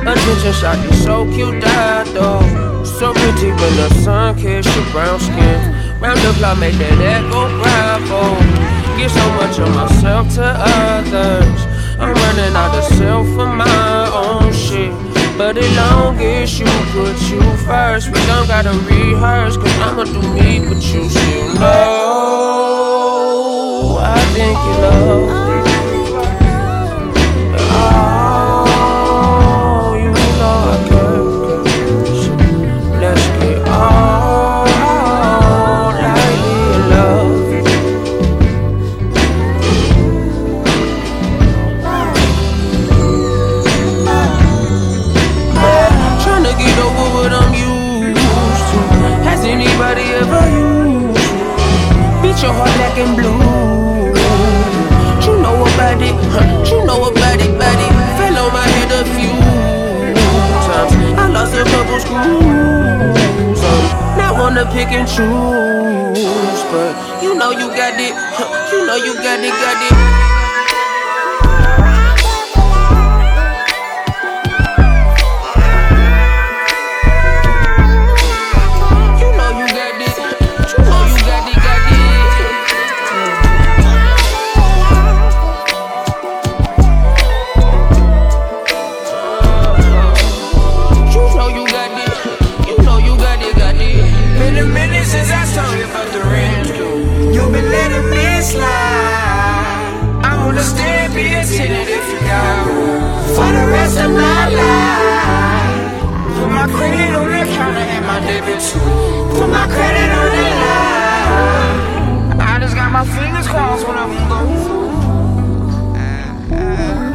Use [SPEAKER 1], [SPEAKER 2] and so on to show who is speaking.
[SPEAKER 1] Attention shot, you so cute, that though. So pretty when the sun kissed your brown skin. Round the clock, make that echo bravo. Give so much of myself to others. I'm running out of self for my own shit. But as long as you put you first, we don't gotta rehearse, cause I'ma do me, but you still know I think you love me. Oh, you know I care, so let's get all lightly in love. Tryna get over what I'm used to. Has anybody ever used to beat your heart black and blue? You know about it, you know about it, buddy. Fell on my head a few times. I lost a couple screws. Not wanna pick and choose, but you know you got it, you know you got it, got it.
[SPEAKER 2] Since I told you about the rent due, you've been letting me slide. I wanna stay and be attentive if you got room for the rest of my life. Put my credit on the counter and my debit too. Put my credit on the line. I just got my fingers crossed when I'm gon' go through.